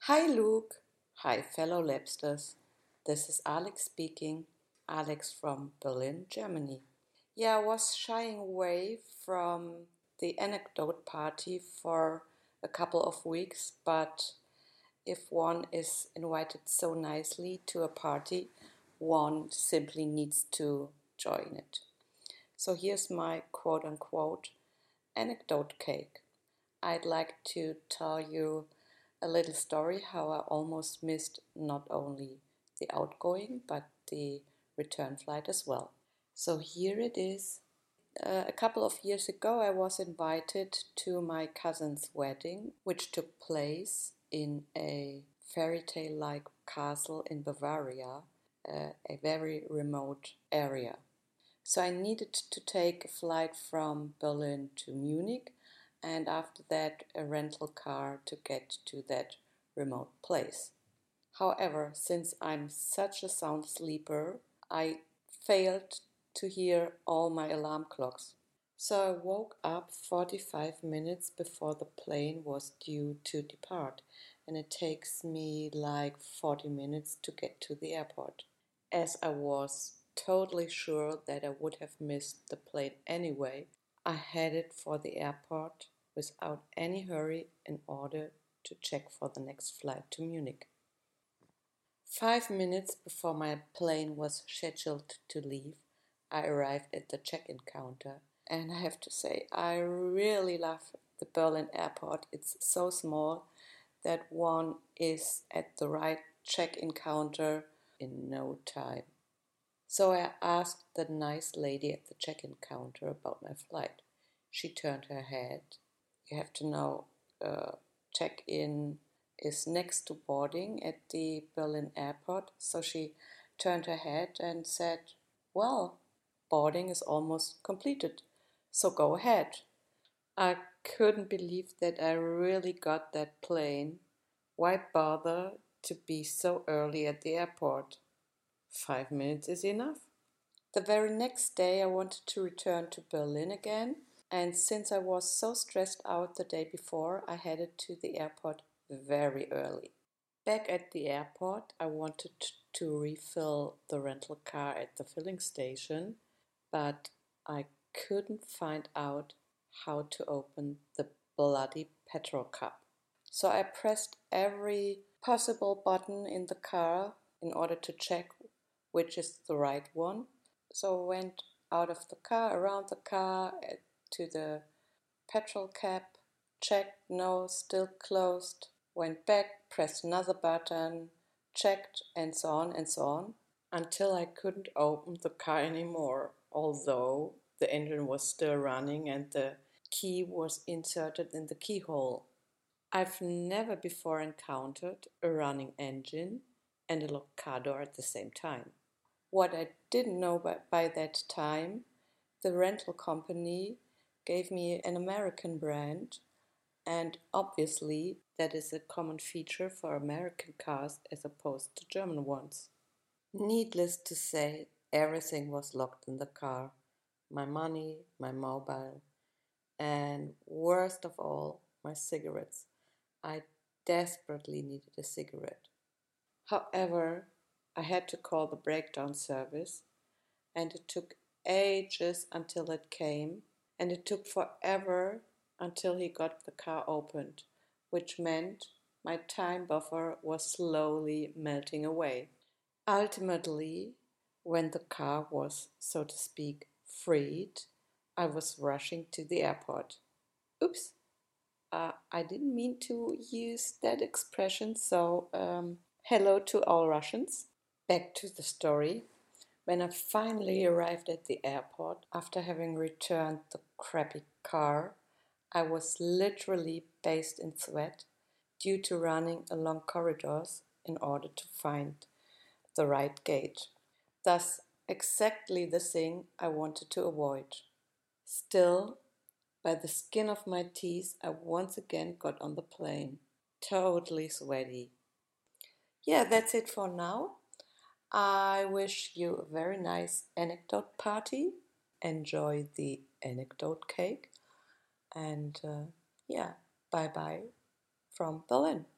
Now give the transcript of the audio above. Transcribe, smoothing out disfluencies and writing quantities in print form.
Hi Luke. Hi fellow Labsters. This is Alex speaking. Alex from Berlin, Germany. Yeah, I was shying away from the anecdote party for a couple of weeks, but if one is invited so nicely to a party, one simply needs to join it. So here's my quote unquote anecdote cake. I'd like to tell you a little story how I almost missed not only the outgoing but the return flight as well. So here it is. A couple of years ago, I was invited to my cousin's wedding, which took place in a fairy tale like castle in Bavaria, a very remote area. So I needed to take a flight from Berlin to Munich and after that a rental car to get to that remote place. However, since I'm such a sound sleeper, I failed to hear all my alarm clocks. So I woke up 45 minutes before the plane was due to depart, and it takes me like 40 minutes to get to the airport. As I was totally sure that I would have missed the plane anyway, I headed for the airport without any hurry in order to check for the next flight to Munich. 5 minutes before my plane was scheduled to leave, I arrived at the check-in counter, and I have to say, I really love the Berlin airport. It's so small that one is at the right check-in counter in no time. So I asked the nice lady at the check-in counter about my flight. She turned her head. You have to know, check-in is next to boarding at the Berlin airport. So she turned her head and said, "Well, boarding is almost completed, so go ahead." I couldn't believe that I really got that plane. Why bother to be so early at the airport? 5 minutes is enough. The very next day, I wanted to return to Berlin again, and since I was so stressed out the day before, I headed to the airport very early. Back at the airport, I wanted to refill the rental car at the filling station, but I couldn't find out how to open the bloody petrol cup. So I pressed every possible button in the car in order to check which is the right one. So I went out of the car, around the car, to the petrol cap, checked, no, still closed, went back, pressed another button, checked, and so on, until I couldn't open the car anymore, although the engine was still running and the key was inserted in the keyhole. I've never before encountered a running engine and a locked car door at the same time. What I didn't know by that time, the rental company gave me an American brand, and obviously that is a common feature for American cars as opposed to German ones. Needless to say, everything was locked in the car. My money, my mobile, and worst of all, my cigarettes. I desperately needed a cigarette. However, I had to call the breakdown service, and it took ages until it came, and it took forever until he got the car opened, which meant my time buffer was slowly melting away. Ultimately, when the car was, so to speak, freed, I was rushing to the airport. Oops, I didn't mean to use that expression, so hello to all Russians. Back to the story. When I finally arrived at the airport, after having returned the crappy car, I was literally bathed in sweat due to running along corridors in order to find the right gate. Thus, exactly the thing I wanted to avoid. Still, by the skin of my teeth, I once again got on the plane, totally sweaty. Yeah, that's it for now. I wish you a very nice anecdote party. Enjoy the anecdote cake. And yeah, bye bye from Berlin.